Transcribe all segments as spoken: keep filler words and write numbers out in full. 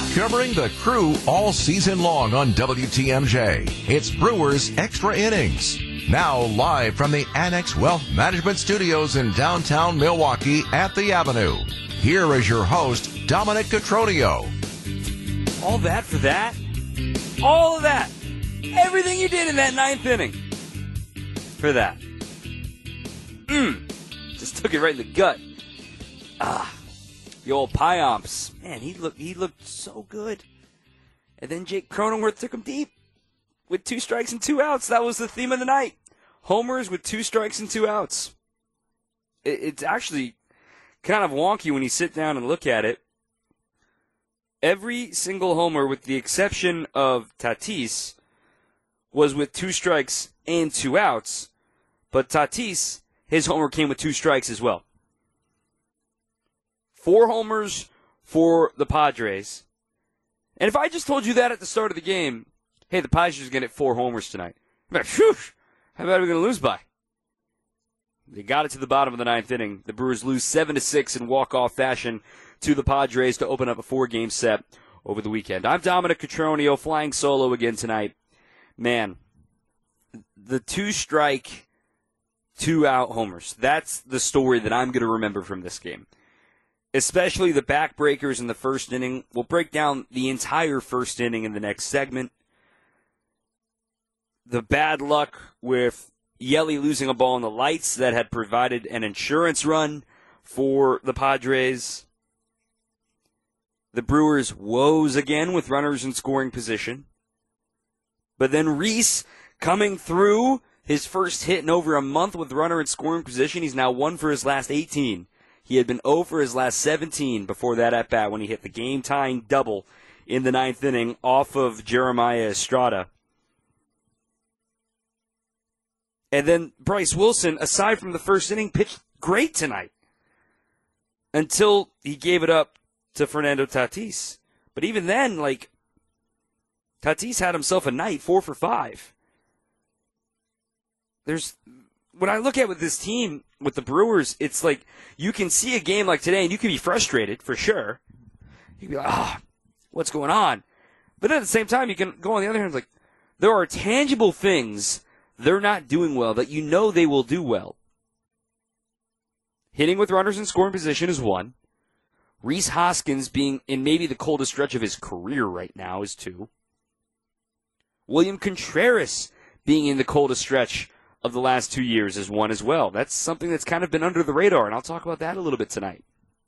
Covering the Crew all season long on W T M J, it's Brewers Extra Innings. Now live from the Annex Wealth Management Studios in downtown Milwaukee at the Avenue. Here is your host, Dominic Cotroneo. All that for that? All of that. Everything you did in that ninth inning. For that. Mmm. Just took it right in the gut. Ah. The old Pyomps. Man, he looked he looked so good. And then Jake Cronenworth took him deep with two strikes and two outs. That was the theme of the night. Homers with two strikes and two outs. It, it's actually kind of wonky when you sit down and look at it. Every single homer, with the exception of Tatis, was with two strikes and two outs. But Tatis, his homer came with two strikes as well. Four homers for the Padres. And if I just told you that at the start of the game, hey, the Padres are going to get four homers tonight. I'm like, phew, how bad are we going to lose by? They got it to the bottom of the ninth inning. The Brewers lose seven to six in walk-off fashion to the Padres to open up a four-game set over the weekend. I'm Dominic Cotroneo, flying solo again tonight. Man, the two-strike, two-out homers. That's the story that I'm going to remember from this game. Especially the backbreakers in the first inning. We'll break down the entire first inning in the next segment. The bad luck with Yelly losing a ball in the lights that had provided an insurance run for the Padres. The Brewers' woes again with runners in scoring position. But then Reese coming through, his first hit in over a month with runner in scoring position. He's now one for his last eighteen. He had been zero for his last seventeen before that at-bat when he hit the game-tying double in the ninth inning off of Jeremiah Estrada. And then Bryce Wilson, aside from the first inning, pitched great tonight until he gave it up to Fernando Tatis. But even then, like, Tatis had himself a night, four for five. There's... When I look at with this team, with the Brewers, it's like you can see a game like today and you can be frustrated, for sure. You can be like, ah, oh, what's going on? But at the same time, you can go on the other hand, like, there are tangible things they're not doing well that you know they will do well. Hitting with runners in scoring position is one. Rhys Hoskins being in maybe the coldest stretch of his career right now is two. William Contreras being in the coldest stretch of the last two years is one as well. That's something that's kind of been under the radar, and I'll talk about that a little bit tonight.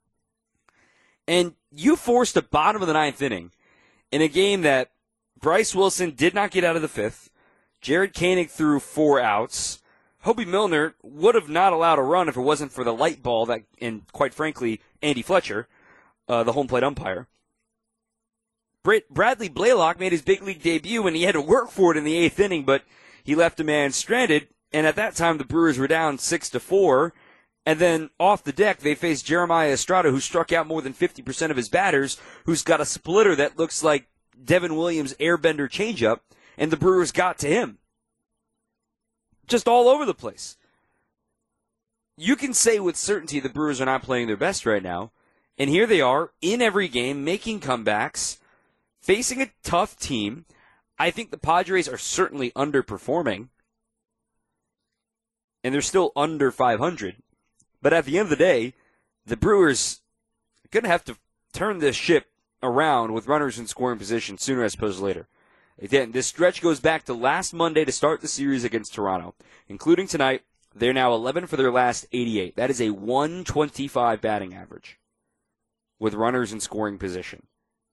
And you forced a bottom of the ninth inning in a game that Bryce Wilson did not get out of the fifth. Jared Koenig threw four outs. Hobie Milner would have not allowed a run if it wasn't for the light ball that, and quite frankly, Andy Fletcher, uh, the home plate umpire. Bradley Blaylock made his big league debut, and he had to work for it in the eighth inning, but he left a man stranded. And at that time, the Brewers were down six to four. And then off the deck, they faced Jeremiah Estrada, who struck out more than fifty percent of his batters, who's got a splitter that looks like Devin Williams' airbender changeup, and the Brewers got to him. Just all over the place. You can say with certainty the Brewers are not playing their best right now. And here they are, in every game, making comebacks, facing a tough team. I think the Padres are certainly underperforming. And they're still under five hundred. But at the end of the day, the Brewers are going to have to turn this ship around with runners in scoring position sooner as opposed to later. Again, this stretch goes back to last Monday to start the series against Toronto. Including tonight, they're now eleven for their last eighty-eight. That is a one twenty-five batting average with runners in scoring position.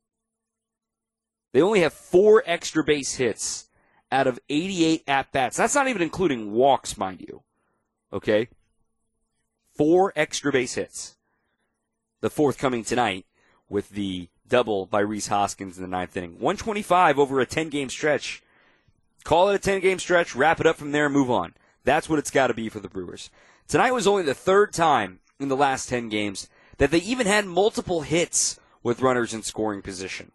They only have four extra base hits out of eighty-eight at-bats. That's not even including walks, mind you. Okay? Four extra base hits. The fourth coming tonight with the double by Rhys Hoskins in the ninth inning. one twenty-five over a ten-game stretch. Call it a ten-game stretch, wrap it up from there, and move on. That's what it's got to be for the Brewers. Tonight was only the third time in the last ten games that they even had multiple hits with runners in scoring position.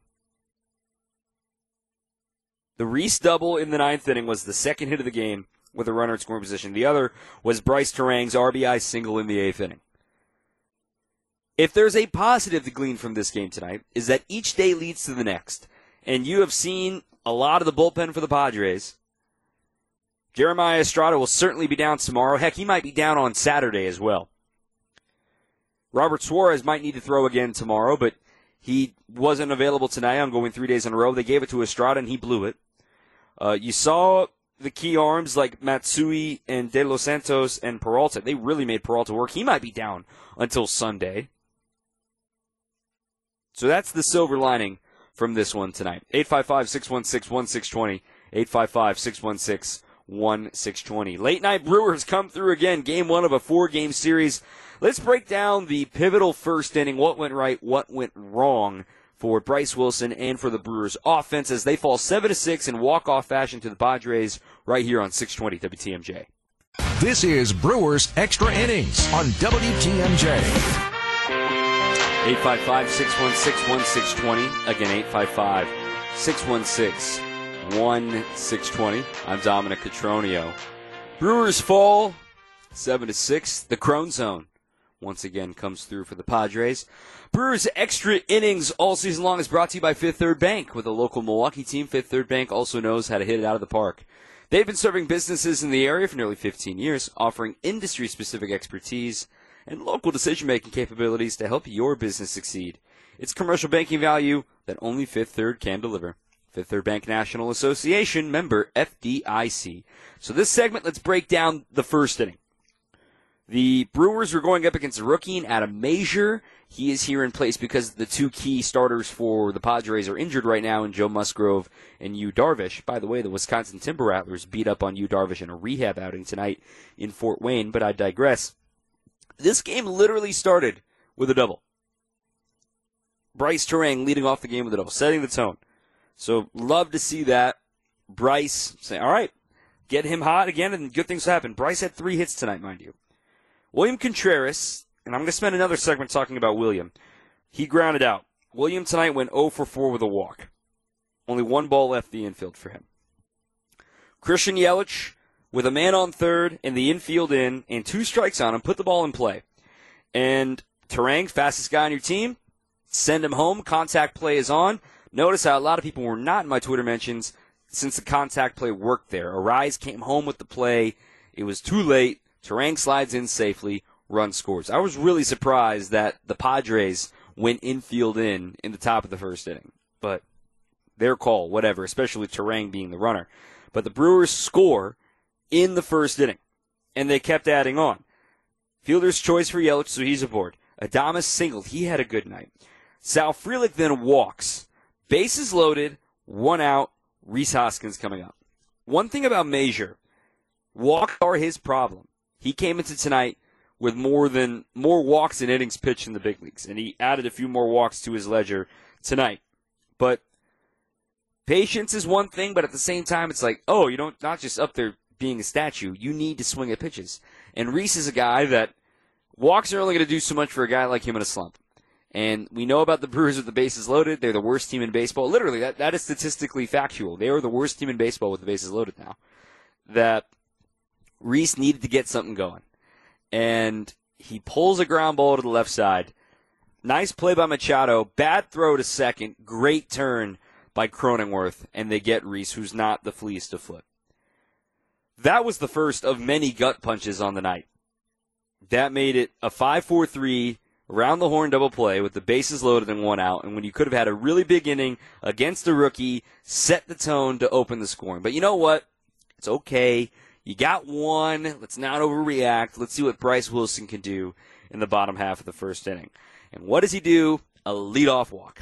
The Reese double in the ninth inning was the second hit of the game with a runner in scoring position. The other was Bryce Terang's R B I single in the eighth inning. If there's a positive to glean from this game tonight, is that each day leads to the next. And you have seen a lot of the bullpen for the Padres. Jeremiah Estrada will certainly be down tomorrow. Heck, he might be down on Saturday as well. Robert Suarez might need to throw again tomorrow, but he wasn't available tonight. I'm going three days in a row. They gave it to Estrada, and he blew it. Uh, you saw the key arms like Matsui and De Los Santos and Peralta. They really made Peralta work. He might be down until Sunday. So that's the silver lining from this one tonight. eight five five, six one six, one six two zero. eight five five, six one six, one six two zero. Late night Brewers come through again. Game one of a four-game series. Let's break down the pivotal first inning. What went right, what went wrong for Bryce Wilson and for the Brewers offense as they fall seven to six in walk-off fashion to the Padres right here on six twenty W T M J. This is Brewers Extra Innings on W T M J. eight five five, six one six, one six two zero. Again, eight five five, six one six, one six two zero. I'm Dominic Cotroneo. Brewers fall seven to six. The Crone Zone once again comes through for the Padres. Brewers Extra Innings all season long is brought to you by Fifth Third Bank. With a local Milwaukee team, Fifth Third Bank also knows how to hit it out of the park. They've been serving businesses in the area for nearly fifteen years, offering industry-specific expertise and local decision-making capabilities to help your business succeed. It's commercial banking value that only Fifth Third can deliver. Fifth Third Bank National Association, member F D I C. So this segment, let's break down the first inning. The Brewers were going up against a rookie, Adam Mazur. He is here in place because the two key starters for the Padres are injured right now in Joe Musgrove and Yu Darvish. By the way, the Wisconsin Timber Rattlers beat up on Yu Darvish in a rehab outing tonight in Fort Wayne, but I digress. This game literally started with a double. Bryce Turang leading off the game with a double, setting the tone. So love to see that. Bryce saying, all right, get him hot again and good things will happen. Bryce had three hits tonight, mind you. William Contreras, and I'm going to spend another segment talking about William. He grounded out. William tonight went zero for four with a walk. Only one ball left the infield for him. Christian Yelich, with a man on third and the infield in and two strikes on him, put the ball in play. And Turang, fastest guy on your team, send him home. Contact play is on. Notice how a lot of people were not in my Twitter mentions since the contact play worked there. Arise came home with the play. It was too late. Turang slides in safely. Run scores. I was really surprised that the Padres went infield in in the top of the first inning. But their call, whatever, especially Turang being the runner. But the Brewers score in the first inning, and they kept adding on. Fielder's choice for Yelich, so he's aboard. Adames singled. He had a good night. Sal Frelick then walks. Bases loaded, one out, Rhys Hoskins coming up. One thing about Mazur, walks are his problem. He came into tonight with more than more walks and innings pitched in the big leagues, and he added a few more walks to his ledger tonight. But patience is one thing, but at the same time, it's like, oh, you don't not just up there being a statue. You need to swing at pitches. And Rhys is a guy that walks are only going to do so much for a guy like him in a slump. And we know about the Brewers with the bases loaded. They're the worst team in baseball. Literally, that, that is statistically factual. They are the worst team in baseball with the bases loaded now. That Rhys needed to get something going. And he pulls a ground ball to the left side. Nice play by Machado. Bad throw to second. Great turn by Cronenworth. And they get Rhys, who's not the fleeced of foot. That was the first of many gut punches on the night. That made it a five four three around the horn double play with the bases loaded and one out. And when you could have had a really big inning against a rookie, set the tone to open the scoring. But you know what? It's okay. You got one. Let's not overreact. Let's see what Bryce Wilson can do in the bottom half of the first inning. And what does he do? A leadoff walk.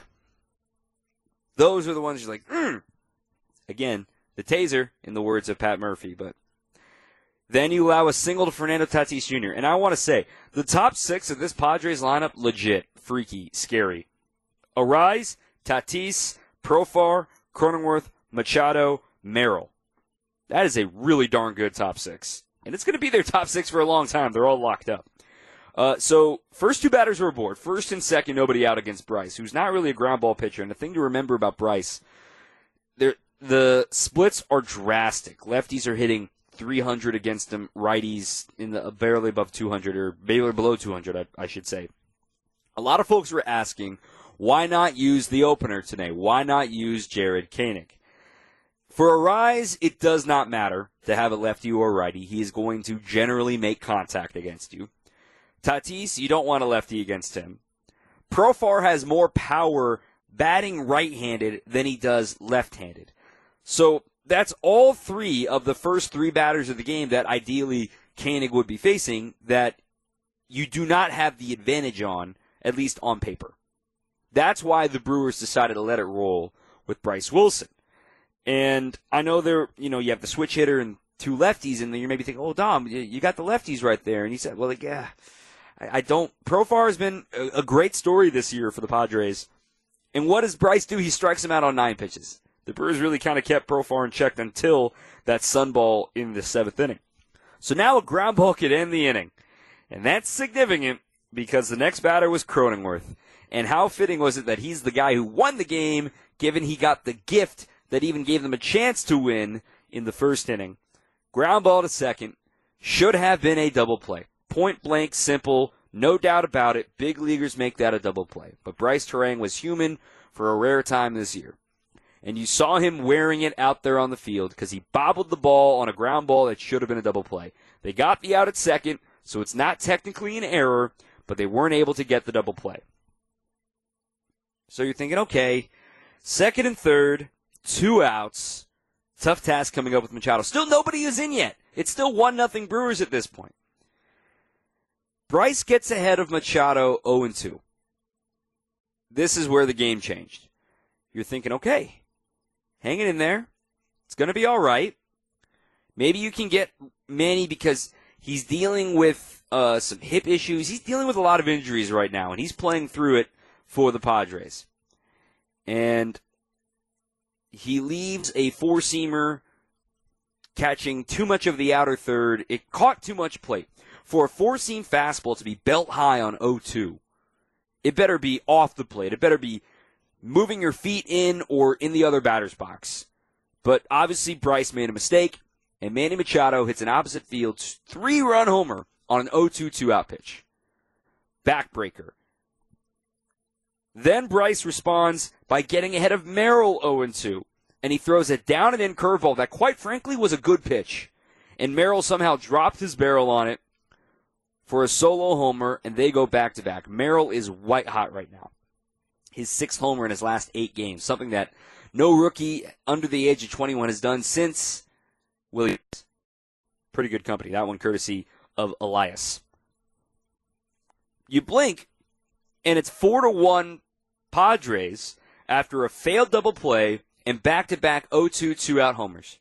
Those are the ones you're like, mm. Again, the taser, in the words of Pat Murphy. But then you allow a single to Fernando Tatis Junior And I want to say, the top six of this Padres lineup, legit, freaky, scary. Arise, Tatis, Profar, Cronenworth, Machado, Merrill. That is a really darn good top six. And it's going to be their top six for a long time. They're all locked up. Uh, so, first two batters were aboard. First and second, nobody out against Bryce, who's not really a ground ball pitcher. And the thing to remember about Bryce, the splits are drastic. Lefties are hitting three hundred against him. Righties in the barely above two hundred, or barely below two hundred, I, I should say. A lot of folks were asking, why not use the opener today? Why not use Jared Koenig? For Arraez, it does not matter to have a lefty or righty. He is going to generally make contact against you. Tatis, you don't want a lefty against him. Profar has more power batting right-handed than he does left-handed. So that's all three of the first three batters of the game that ideally Koenig would be facing that you do not have the advantage on, at least on paper. That's why the Brewers decided to let it roll with Bryce Wilson. And I know there, you know, you have the switch hitter and two lefties, and then you're maybe thinking, oh, Dom, you got the lefties right there. And he said, well, like, yeah, I, I don't. Profar has been a, a great story this year for the Padres. And what does Bryce do? He strikes him out on nine pitches. The Brewers really kind of kept Profar in check until that sunball in the seventh inning. So now a ground ball could end the inning. And that's significant because the next batter was Cronenworth. And how fitting was it that he's the guy who won the game, given he got the gift that even gave them a chance to win in the first inning. Ground ball to second. Should have been a double play. Point blank, simple, no doubt about it. Big leaguers make that a double play. But Bryce Turang was human for a rare time this year. And you saw him wearing it out there on the field because he bobbled the ball on a ground ball that should have been a double play. They got the out at second, so it's not technically an error, but they weren't able to get the double play. So you're thinking, okay, second and third, two outs. Tough task coming up with Machado. Still nobody is in yet. It's still one nothing Brewers at this point. Bryce gets ahead of Machado oh and two. This is where the game changed. You're thinking, okay, hang it in there. It's going to be all right. Maybe you can get Manny because he's dealing with uh, some hip issues. He's dealing with a lot of injuries right now, and he's playing through it for the Padres. And he leaves a four-seamer catching too much of the outer third. It caught too much plate. For a four-seam fastball to be belt high on oh two, it better be off the plate. It better be moving your feet in or in the other batter's box. But obviously Bryce made a mistake, and Manny Machado hits an opposite field three-run homer on an oh two two-out pitch. Backbreaker. Then Bryce responds by getting ahead of Merrill oh and two, and he throws a down-and-in curveball that, quite frankly, was a good pitch. And Merrill somehow dropped his barrel on it for a solo homer, and they go back-to-back. Merrill is white-hot right now. His sixth homer in his last eight games, something that no rookie under the age of twenty-one has done since Williams. Pretty good company. That one courtesy of Elias. You blink, and it's four to one Padres after a failed double play and back-to-back oh two two-out homers.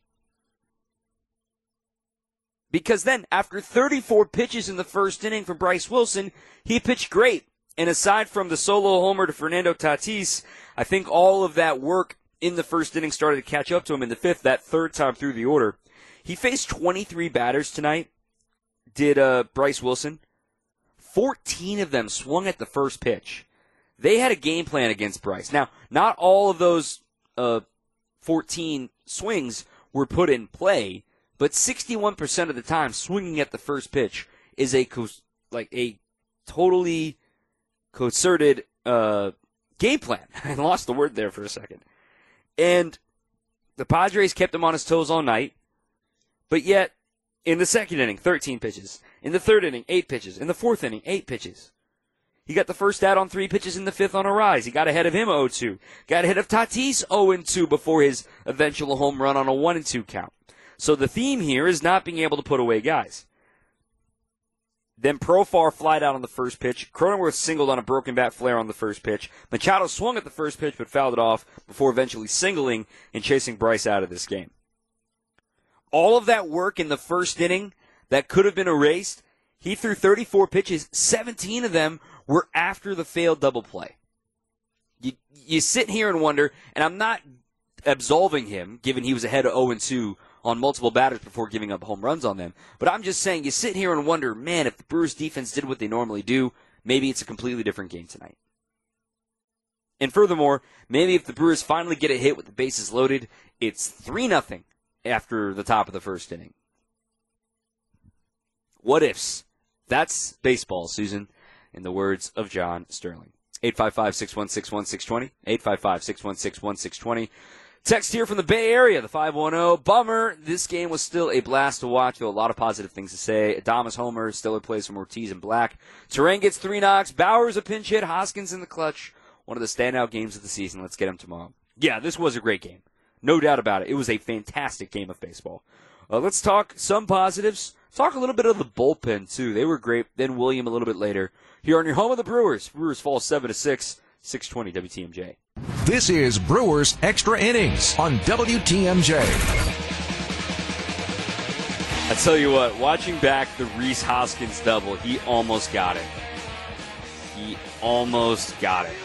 Because then, after thirty-four pitches in the first inning from Bryce Wilson, he pitched great. And aside from the solo homer to Fernando Tatis, I think all of that work in the first inning started to catch up to him in the fifth, that third time through the order. He faced twenty-three batters tonight, did uh, Bryce Wilson. fourteen of them swung at the first pitch. They had a game plan against Bryce. Now, not all of those uh, fourteen swings were put in play, but sixty-one percent of the time, swinging at the first pitch is a co- like a totally concerted uh, game plan. I lost the word there for a second. And the Padres kept him on his toes all night, but yet in the second inning, thirteen pitches. In the third inning, eight pitches. In the fourth inning, eight pitches. He got the first out on three pitches in the fifth on Arraez. He got ahead of him oh two. Got ahead of Tatis oh and two before his eventual home run on a one and two count. So the theme here is not being able to put away guys. Then Profar flied out on the first pitch. Cronenworth singled on a broken bat flare on the first pitch. Machado swung at the first pitch but fouled it off before eventually singling and chasing Bryce out of this game. All of that work in the first inning that could have been erased, he threw thirty-four pitches. seventeen of them were after the failed double play. You, you sit here and wonder, and I'm not absolving him, given he was ahead of oh and two on multiple batters before giving up home runs on them. But I'm just saying, you sit here and wonder, man, if the Brewers defense did what they normally do, maybe it's a completely different game tonight. And furthermore, maybe if the Brewers finally get a hit with the bases loaded, it's three nothing after the top of the first inning. What ifs? That's baseball, Susan. in the words of John Sterling. eight five five, six one six, one six two zero, eight five five, six one six, one six two zero. Text here from the Bay Area, the five one zero. Bummer, this game was still a blast to watch, though a lot of positive things to say. Adames homer, Stiller plays from Ortiz and Black. Terrain gets three knocks, Bauer's a pinch hit, Hoskins in the clutch. One of the standout games of the season. Let's get him tomorrow. Yeah, this was a great game. No doubt about it. It was a fantastic game of baseball. Uh, let's talk some positives. Talk a little bit of the bullpen, too. They were great. Then William a little bit later. Here on your home of the Brewers. Brewers fall seven to six, six twenty W T M J. This is Brewers Extra Innings on W T M J. I tell you what, watching back the Rhys Hoskins double, he almost got it. He almost got it.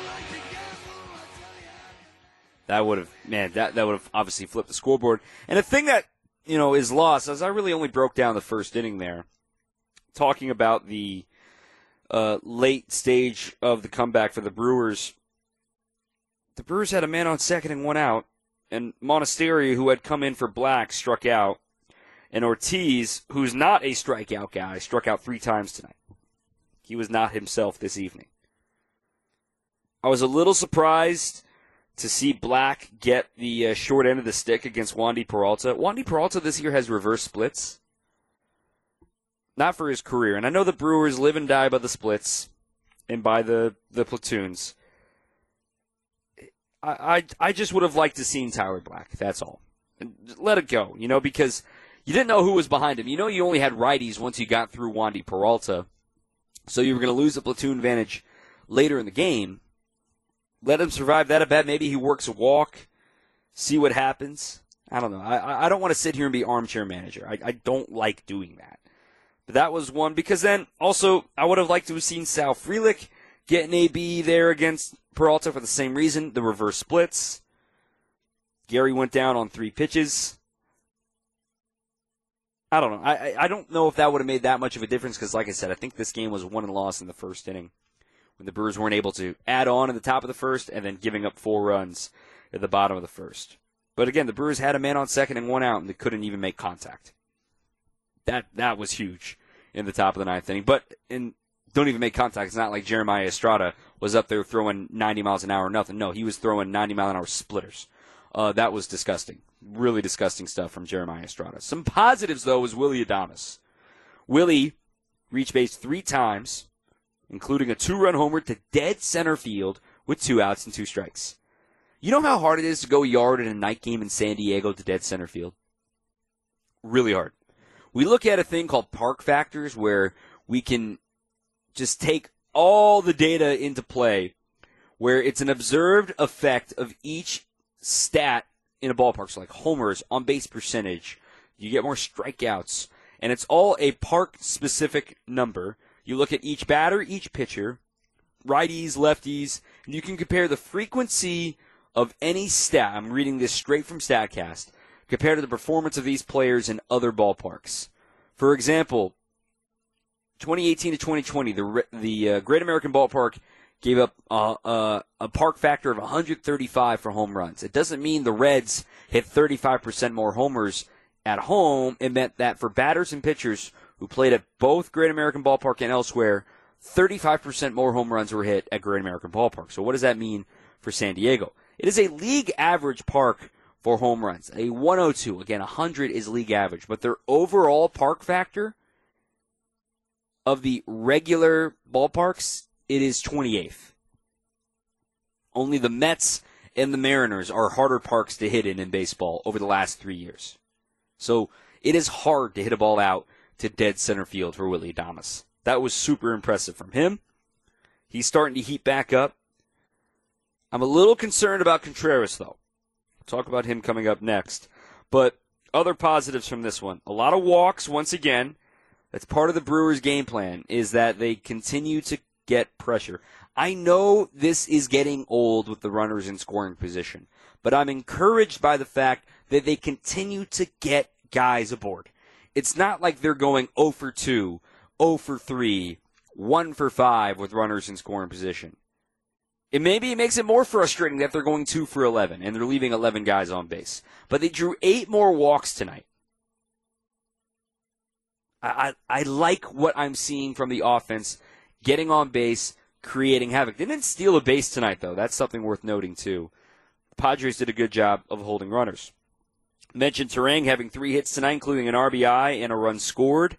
That would have, man, that, that would have obviously flipped the scoreboard. And the thing that, you know, is lost, as I really only broke down the first inning there, talking about the uh, late stage of the comeback for the Brewers. The Brewers had a man on second and one out, and Monasterio, who had come in for Black, struck out. And Ortiz, who's not a strikeout guy, struck out three times tonight. He was not himself this evening. I was a little surprised to see Black get the uh, short end of the stick against Wandy Peralta. Wandy Peralta this year has reverse splits. Not for his career. And I know the Brewers live and die by the splits and by the, the platoons. I, I I just would have liked to seen Tyler Black. That's all. Let it go, you know, because you didn't know who was behind him. You know you only had righties once you got through Wandy Peralta. So you were going to lose the platoon advantage later in the game. Let him survive that a bet. Maybe he works a walk. See what happens. I don't know. I I don't want to sit here and be armchair manager. I, I don't like doing that. But that was one. Because then, also, I would have liked to have seen Sal Frelick get an A B there against Peralta for the same reason, the reverse splits. Gary went down on three pitches. I don't know. I I don't know if that would have made that much of a difference because, like I said, I think this game was won and lost in the first inning when the Brewers weren't able to add on in the top of the first and then giving up four runs at the bottom of the first. But again, the Brewers had a man on second and one out, and they couldn't even make contact. That that was huge in the top of the ninth inning. But in don't even make contact. It's not like Jeremiah Estrada was up there throwing ninety miles an hour or nothing. No, he was throwing ninety mile an hour splitters. Uh, that was disgusting. Really disgusting stuff from Jeremiah Estrada. Some positives, though, was Willy Adames. Willie reached base three times, including a two-run homer to dead center field with two outs and two strikes. You know how hard it is to go yard in a night game in San Diego to dead center field? Really hard. We look at a thing called park factors where we can just take all the data into play, where it's an observed effect of each stat in a ballpark. So like homers, on-base percentage, you get more strikeouts, and it's all a park-specific number. You look at each batter, each pitcher, righties, lefties, and you can compare the frequency of any stat. I'm reading this straight from StatCast. Compared to the performance of these players in other ballparks. For example, twenty eighteen to twenty twenty, the the uh, Great American Ballpark gave up uh, uh, a park factor of one hundred thirty-five for home runs. It doesn't mean the Reds hit thirty-five percent more homers at home. It meant that for batters and pitchers who played at both Great American Ballpark and elsewhere, thirty-five percent more home runs were hit at Great American Ballpark. So what does that mean for San Diego? It is a league average park for home runs. A one oh two. Again, one hundred is league average. But their overall park factor of the regular ballparks, it is twenty-eighth. Only the Mets and the Mariners are harder parks to hit in in baseball over the last three years. So it is hard to hit a ball out to dead center field for Willy Adames. That was super impressive from him. He's starting to heat back up. I'm a little concerned about Contreras, though. We'll talk about him coming up next. But other positives from this one. A lot of walks, once again. That's part of the Brewers' game plan, is that they continue to get pressure. I know this is getting old with the runners in scoring position, but I'm encouraged by the fact that they continue to get guys aboard. It's not like they're going oh for two, oh for three, one for five with runners in scoring position. It maybe it makes it more frustrating that they're going two for eleven and they're leaving eleven guys on base. But they drew eight more walks tonight. I, I, I like what I'm seeing from the offense getting on base, creating havoc. They didn't steal a base tonight, though. That's something worth noting, too. The Padres did a good job of holding runners. Mentioned Turang having three hits tonight, including an R B I and a run scored.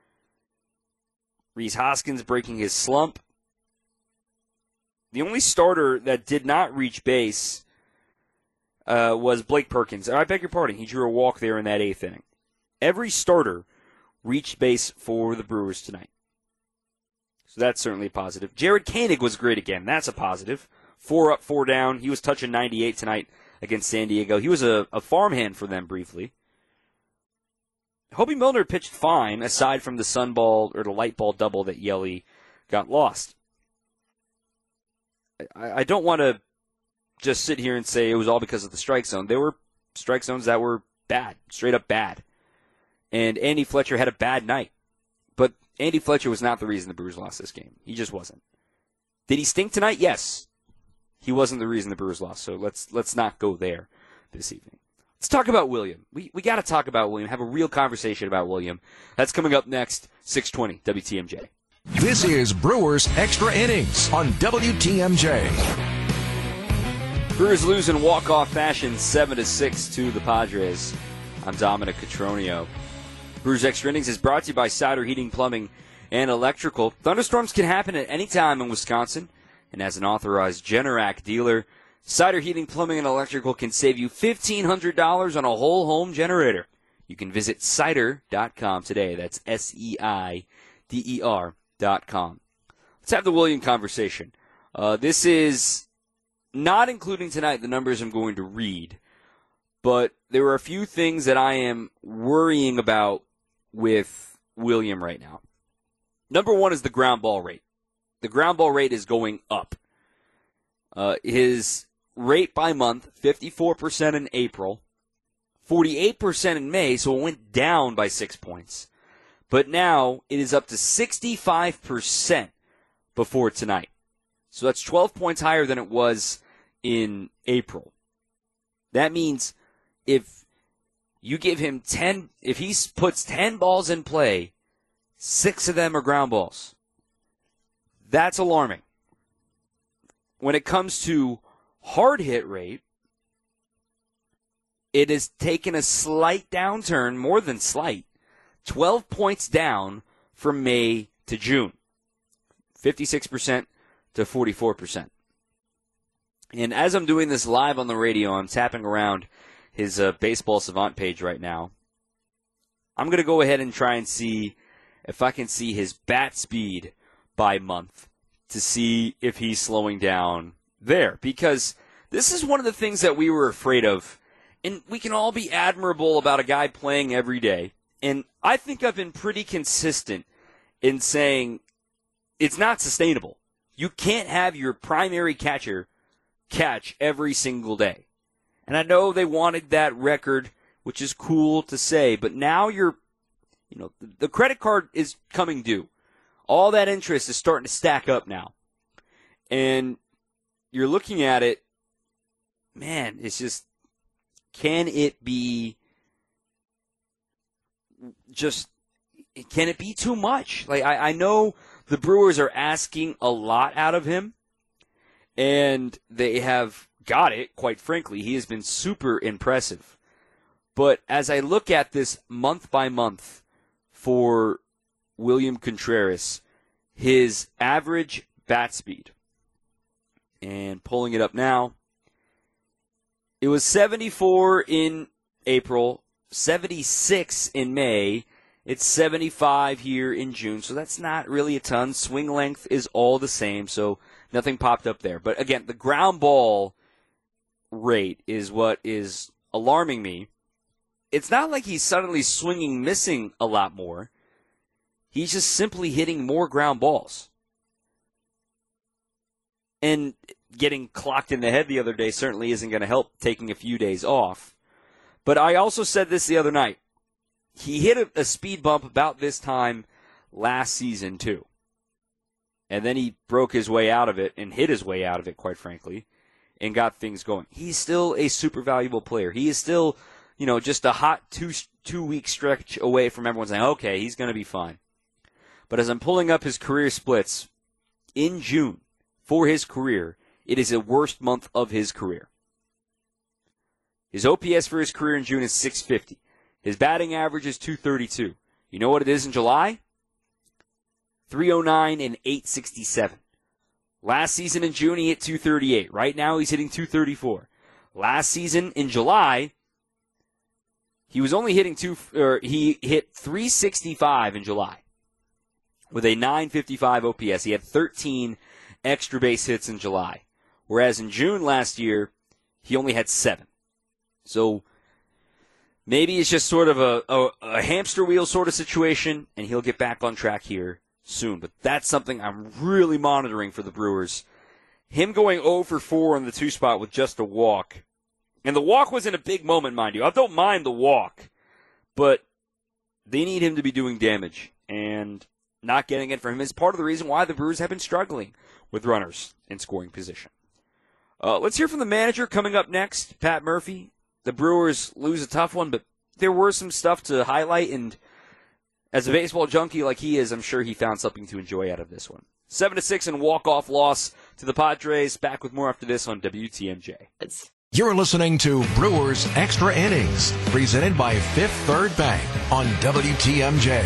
Rhys Hoskins breaking his slump. The only starter that did not reach base uh, was Blake Perkins. I beg your pardon, he drew a walk there in that eighth inning. Every starter reached base for the Brewers tonight. So that's certainly a positive. Jared Koenig was great again. That's a positive. Four up, four down. He was touching ninety-eight tonight against San Diego. He was a, a farmhand for them briefly. Hobie Milner pitched fine, aside from the sunball or the light ball double that Yelly got lost. I, I don't want to just sit here and say it was all because of the strike zone. There were strike zones that were bad, straight up bad. And Andy Fletcher had a bad night. But Andy Fletcher was not the reason the Brewers lost this game. He just wasn't. Did he stink tonight? Yes. He wasn't the reason the Brewers lost, so let's let's not go there this evening. Let's talk about William. We we got to talk about William, have a real conversation about William. That's coming up next, six twenty W T M J. This is Brewers Extra Innings on W T M J. Brewers lose in walk-off fashion seven to six to the Padres. I'm Dominic Cotroneo. Brewers Extra Innings is brought to you by Cider Heating, Plumbing, and Electrical. Thunderstorms can happen at any time in Wisconsin. And as an authorized Generac dealer, Cider Heating, Plumbing, and Electrical can save you fifteen hundred dollars on a whole home generator. You can visit cider dot com today. That's S E I D E R dot com. Let's have the William conversation. Uh, this is not including tonight the numbers I'm going to read, but there are a few things that I am worrying about with William right now. Number one is the ground ball rate. The ground ball rate is going up. Uh, his rate by month, fifty-four percent in April, forty-eight percent in May, so it went down by six points. But now it is up to sixty-five percent before tonight. So that's twelve points higher than it was in April. That means if you give him ten, if he puts ten balls in play, six of them are ground balls. That's alarming. When it comes to hard hit rate, it has taken a slight downturn, more than slight, twelve points down from May to June, fifty-six percent to forty-four percent. And as I'm doing this live on the radio, I'm tapping around his uh, Baseball Savant page right now. I'm going to go ahead and try and see if I can see his bat speed by month to see if he's slowing down there. Because this is one of the things that we were afraid of. And we can all be admirable about a guy playing every day. And I think I've been pretty consistent in saying it's not sustainable. You can't have your primary catcher catch every single day. And I know they wanted that record, which is cool to say, but now you're, you know, the credit card is coming due. All that interest is starting to stack up now. And you're looking at it, man, it's just, can it be just, can it be too much? Like, I, I know the Brewers are asking a lot out of him, and they have got it, quite frankly. He has been super impressive. But as I look at this month by month for William Contreras, his average bat speed, and pulling it up now, it was seventy-four in April, seventy-six in May, it's seventy-five here in June, so that's not really a ton. Swing length is all the same, so nothing popped up there. But again, the ground ball rate is what is alarming me. It's not like he's suddenly swinging, missing a lot more. He's just simply hitting more ground balls. And getting clocked in the head the other day certainly isn't going to help taking a few days off. But I also said this the other night. He hit a, a speed bump about this time last season, too. And then he broke his way out of it and hit his way out of it, quite frankly, and got things going. He's still a super valuable player. He is still, you know, just a hot two, two-week stretch away from everyone saying, okay, he's going to be fine. But as I'm pulling up his career splits in June for his career, it is the worst month of his career. His O P S for his career in June is six fifty. His batting average is two thirty-two. You know what it is in July? three oh nine and eight sixty-seven. Last season in June, he hit two thirty-eight. Right now, he's hitting two thirty-four. Last season in July, he was only hitting two, or he hit three sixty-five in July with a nine fifty-five O P S. He had thirteen extra base hits in July, whereas in June last year, he only had seven. So maybe it's just sort of a, a, a hamster wheel sort of situation, and he'll get back on track here soon. But that's something I'm really monitoring for the Brewers. Him going oh for four on the two spot with just a walk. And the walk wasn't a big moment, mind you. I don't mind the walk. But they need him to be doing damage. And not getting it from him is part of the reason why the Brewers have been struggling with runners in scoring position. Uh, let's hear from the manager coming up next, Pat Murphy. The Brewers lose a tough one, but there were some stuff to highlight, and as a baseball junkie like he is, I'm sure he found something to enjoy out of this one. seven to six and walk-off loss to the Padres. Back with more after this on W T M J. It's You're listening to Brewers Extra Innings, presented by Fifth Third Bank on W T M J.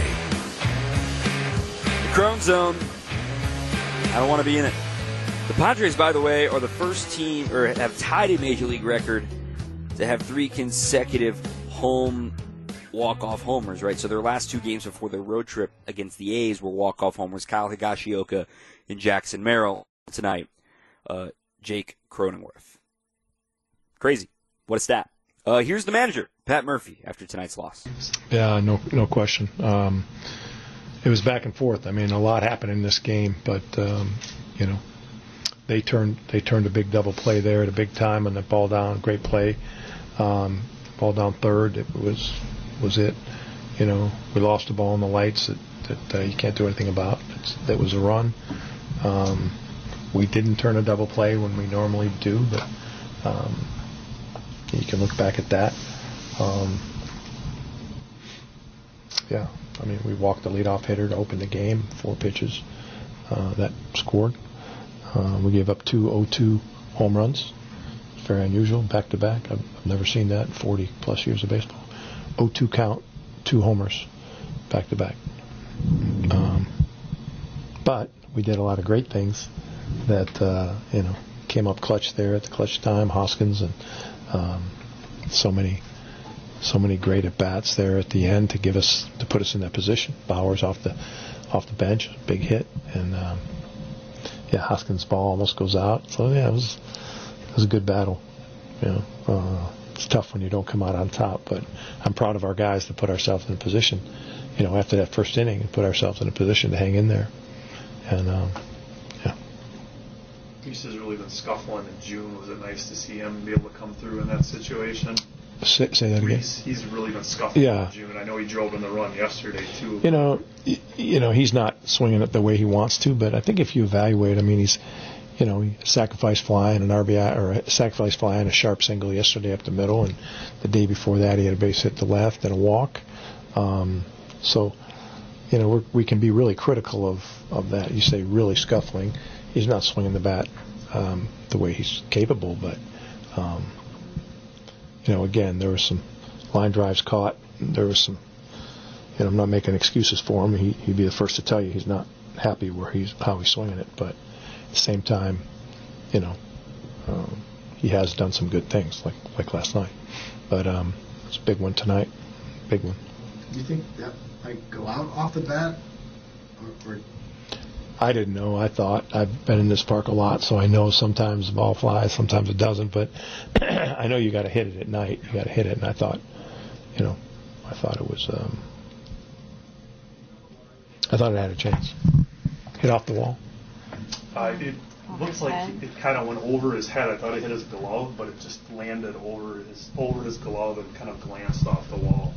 The Crone Zone. I don't want to be in it. The Padres, by the way, are the first team, or have tied a Major League record to have three consecutive home walk-off homers, right? So their last two games before their road trip against the A's were walk-off homers. Kyle Higashioka and Jackson Merrill. Tonight, uh, Jake Cronenworth. Crazy. What a stat. Uh, here's the manager, Pat Murphy, after tonight's loss. Yeah, no no question. Um, it was back and forth. I mean, a lot happened in this game, but, um, you know, they turned they turned a big double play there at a big time on the ball down. Great play. Um, ball down third. It was was it. You know, we lost the ball in the lights that, that uh, you can't do anything about. It's, that was a run. Um, we didn't turn a double play when we normally do, but um, you can look back at that. Um, yeah, I mean, we walked the leadoff hitter to open the game, four pitches uh, that scored. Uh, we gave up two oh two home runs. It's very unusual, back-to-back. I've, I've never seen that in forty-plus years of baseball. oh two count, two homers, back-to-back. Um, but we did a lot of great things that, uh, you know, came up clutch there at the clutch time. Hoskins and um, so many so many great at-bats there at the end to give us, to put us in that position. Bowers off the off the bench, big hit, and um, yeah, Hoskins' ball almost goes out. So yeah, it was it was a good battle. You know, uh, it's tough when you don't come out on top, but I'm proud of our guys to put ourselves in a position, you know, after that first inning, and put ourselves in a position to hang in there. And um, yeah. He's really been scuffling in June. Was it nice to see him be able to come through in that situation? Say, say that again. He's, he's really been scuffling yeah. in June. I know he drove in the run yesterday too. You know, y- you know he's not swinging it the way he wants to, but I think if you evaluate, I mean, he's, you know, he sacrificed fly and an R B I, or a sacrifice fly and a sharp single yesterday up the middle, and the day before that he had a base hit to left and a walk. Um, so, you know, we're, we can be really critical of, of that. You say really scuffling. He's not swinging the bat um, the way he's capable, but, um, you know, again, there were some line drives caught. There was some, you know, I'm not making excuses for him. He, he'd be the first to tell you he's not happy where he's how he's swinging it, but at the same time, you know, um, he has done some good things like like last night. But um, it's a big one tonight, big one. Do you think that might go out off the bat, or, or I didn't know. I thought. I've been in this park a lot, so I know sometimes the ball flies, sometimes it doesn't. But I know you got to hit it at night. You got to hit it, and I thought, you know, I thought it was. Um, I thought it had a chance. Hit off the wall. Uh, it looks like it kind of went over his head. I thought it hit his glove, but it just landed over his over his glove and kind of glanced off the wall.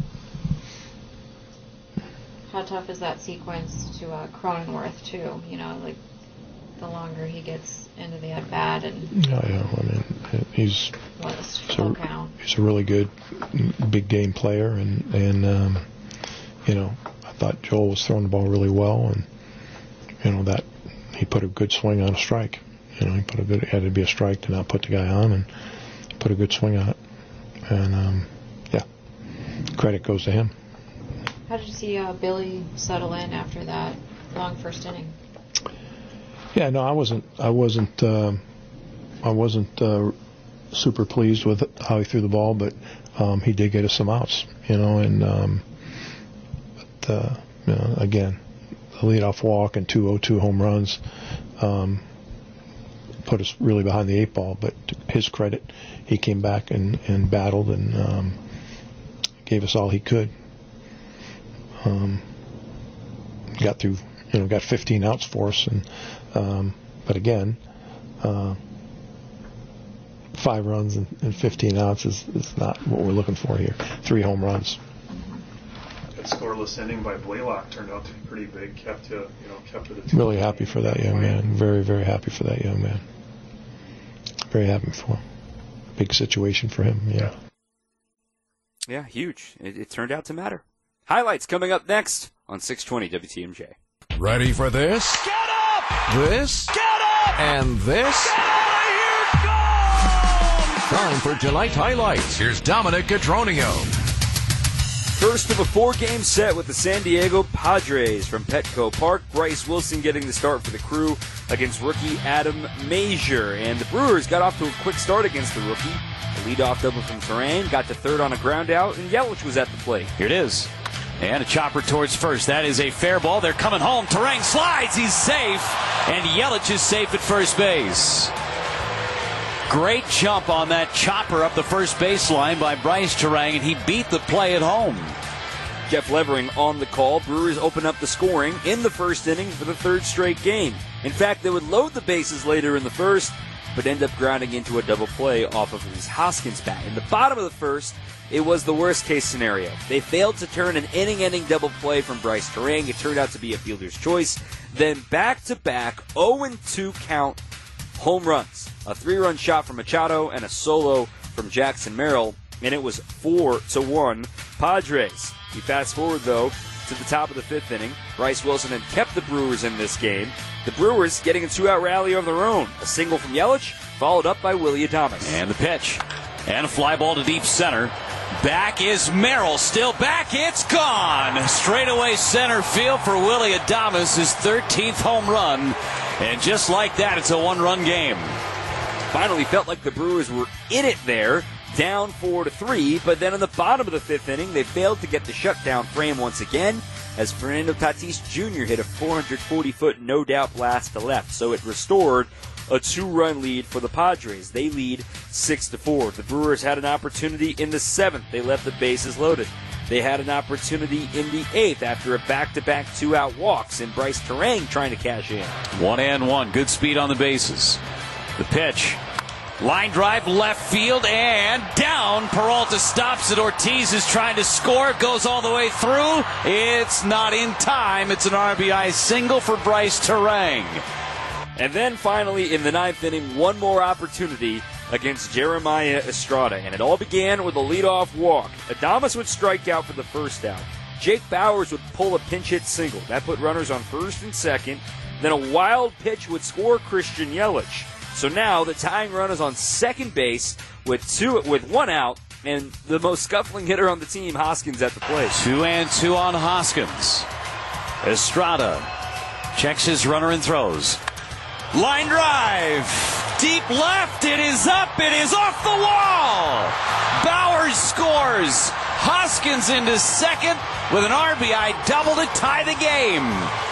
How tough is that sequence to uh, Cronenworth too? You know, like the longer he gets into the at bat and. Oh yeah, I mean he's. Well, it's full count. He's a really good big game player, and and um, you know, I thought Joel was throwing the ball really well, and you know that he put a good swing on a strike. You know, he put a good, it had to be a strike to not put the guy on, and put a good swing on it. And, um, yeah, credit goes to him. How did you see uh, Billy settle in after that long first inning? Yeah, no, I wasn't, I wasn't, uh, I wasn't uh, super pleased with how he threw the ball, but um, he did get us some outs, you know, and, um, but, uh, you know, again, the leadoff walk and two oh two home runs um, put us really behind the eight ball, but to his credit, he came back and, and battled and um, gave us all he could. Um, got through, you know, got fifteen outs for us, and um, but again, uh, five runs and, and fifteen outs is, is not what we're looking for here. Three home runs. That scoreless inning by Blaylock turned out to be pretty big. Kept you, you know, kept it. A really happy for that young man. Very, very happy for that young man. Very happy for him. Big situation for him. Yeah. Yeah, huge. It, it turned out to matter. Highlights coming up next on six twenty W T M J. Ready for this? Get up! This? Get up! And this? Get out of here! Go! Time for tonight's highlights. Here's Dominic Catronio. First of a four-game set with the San Diego Padres from Petco Park. Bryce Wilson getting the start for the Crew against rookie Adam Mazur. And the Brewers got off to a quick start against the rookie. A leadoff double from Terrain, got to third on a ground out, and Yelich was at the plate. Here it is. And a chopper towards first. That is a fair ball. They're coming home. Terrain slides. He's safe. And Yelich is safe at first base. Great jump on that chopper up the first baseline by Bryce Terrain, and he beat the play at home. Jeff Levering on the call. Brewers open up the scoring in the first inning for the third straight game. In fact, they would load the bases later in the first, but end up grounding into a double play off of Rhys Hoskins' bat. In the bottom of the first, it was the worst-case scenario. They failed to turn an inning-ending double play from Bryce Terrain. It turned out to be a fielder's choice. Then back-to-back oh and two count home runs. A three-run shot from Machado and a solo from Jackson Merrill, and it was four to one Padres. You fast forward, though, to the top of the fifth inning. Bryce Wilson had kept the Brewers in this game. The Brewers getting a two-out rally of their own. A single from Yelich, followed up by Willy Adames. And the pitch. And a fly ball to deep center. Back is Merrill. Still back. It's gone. Straightaway center field for Willy Adames, his thirteenth home run. And just like that, it's a one-run game. Finally felt like the Brewers were in it there, down four to three, but then in the bottom of the fifth inning, they failed to get the shutdown frame once again, as Fernando Tatis Junior hit a four hundred forty foot no-doubt blast to left, so it restored a two-run lead for the Padres. They lead six to four. The Brewers had an opportunity in the seventh. They left the bases loaded. They had an opportunity in the eighth after a back-to-back two-out walks, and Bryce Terrain trying to cash in. One and one. Good speed on the bases. The pitch. Line drive left field and down. Peralta stops it. Ortiz is trying to score. Goes all the way through. It's not in time. It's an R B I single for Bryce Terrain. And then finally in the ninth inning, one more opportunity against Jeremiah Estrada. And it all began with a leadoff walk. Adames would strike out for the first out. Jake Bauers would pull a pinch hit single. That put runners on first and second. Then a wild pitch would score Christian Yelich. So now the tying run is on second base with two with one out, and the most scuffling hitter on the team, Hoskins, at the plate. Two and two on Hoskins. Estrada checks his runner and throws. Line drive. Deep left. It is up. It is off the wall. Bauers scores. Hoskins into second with an R B I double to tie the game.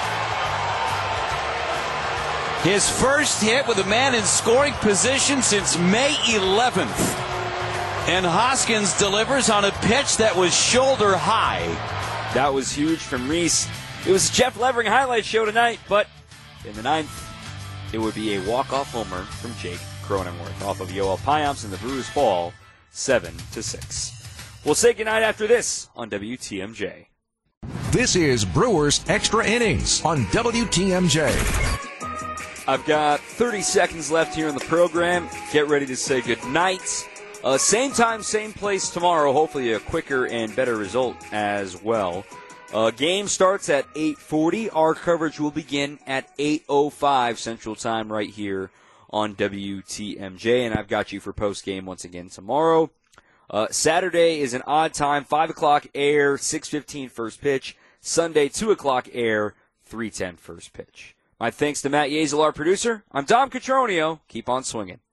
His first hit with a man in scoring position since May eleventh. And Hoskins delivers on a pitch that was shoulder high. That was huge from Rhys. It was a Jeff Levering highlight show tonight, but in the ninth, it would be a walk-off homer from Jake Cronenworth off of Yoel Payamps, and the Brewers fall seven to six. We'll say goodnight after this on W T M J. This is Brewers Extra Innings on W T M J. I've got thirty seconds left here in the program. Get ready to say goodnight. Uh, same time, same place tomorrow. Hopefully a quicker and better result as well. Uh, game starts at eight forty. Our coverage will begin at eight oh five Central Time right here on W T M J. And I've got you for post-game once again tomorrow. Uh, Saturday is an odd time, five o'clock air, six fifteen first pitch. Sunday, two o'clock air, three ten first pitch. My thanks to Matt Yazel, our producer. I'm Dom Cotroneo. Keep on swinging.